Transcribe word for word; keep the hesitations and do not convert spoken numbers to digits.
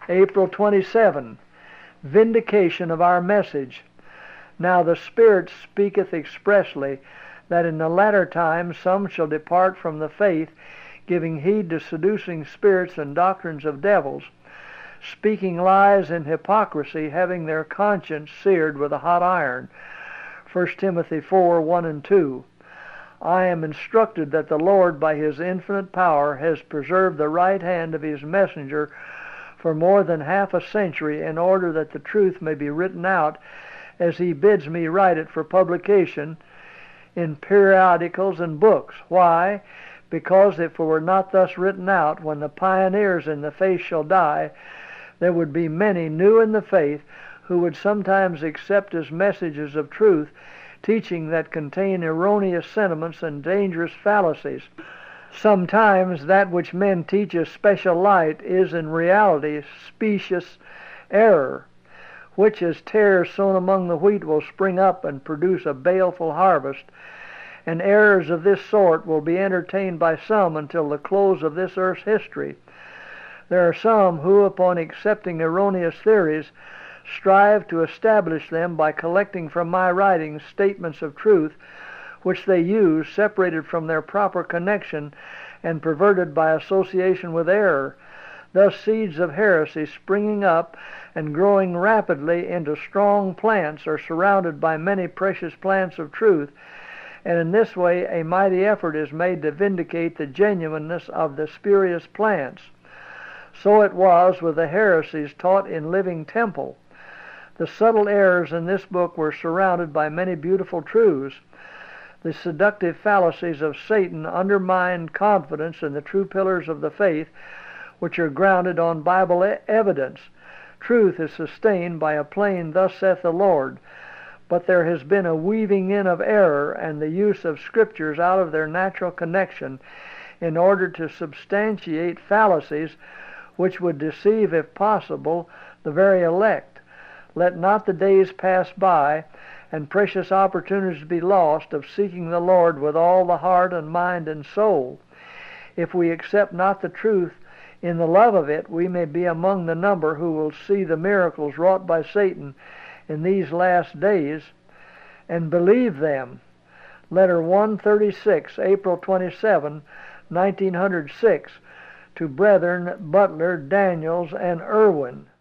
April twenty-seventh. Vindication of our message. Now the Spirit speaketh expressly, that in the latter times some shall depart from the faith, giving heed to seducing spirits and doctrines of devils, speaking lies in hypocrisy, having their conscience seared with a hot iron. First Timothy four, one and two. I am instructed that the Lord by His infinite power has preserved the right hand of His messenger for more than half a century, in order that the truth may be written out as He bids me write it for publication in periodicals and books. Why? Because if it were not thus written out, when the pioneers in the faith shall die, there would be many new in the faith who would sometimes accept as messages of truth teaching that contain erroneous sentiments and dangerous fallacies. Sometimes that which men teach as special light is in reality specious error, which as tares sown among the wheat will spring up and produce a baleful harvest, and errors of this sort will be entertained by some until the close of this earth's history. There are some who, upon accepting erroneous theories, strive to establish them by collecting from my writings statements of truth, which they use, separated from their proper connection and perverted by association with error. Thus seeds of heresy springing up and growing rapidly into strong plants are surrounded by many precious plants of truth, and in this way a mighty effort is made to vindicate the genuineness of the spurious plants. So it was with the heresies taught in Living Temple. The subtle errors in this book were surrounded by many beautiful truths. The seductive fallacies of Satan undermined confidence in the true pillars of the faith, which are grounded on Bible e- evidence. Truth is sustained by a plain "Thus saith the Lord," but there has been a weaving in of error and the use of Scriptures out of their natural connection in order to substantiate fallacies which would deceive, if possible, the very elect. Let not the days pass by and precious opportunities be lost of seeking the Lord with all the heart and mind and soul. If we accept not the truth in the love of it, we may be among the number who will see the miracles wrought by Satan in these last days and believe them. Letter one thirty-six, April twenty-seventh, nineteen oh six, to Brethren Butler, Daniels, and Irwin.